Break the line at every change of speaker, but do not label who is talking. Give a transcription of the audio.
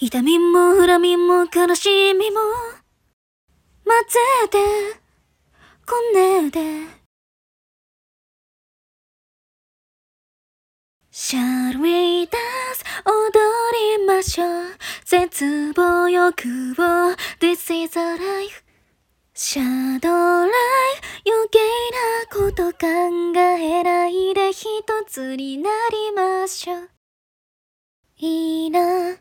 痛みも恨みも悲しみも混ぜてこねて Shall we dance 踊りましょう絶望欲望 This is a life シャドーライ余計なこと考えないで一つになりましょういいな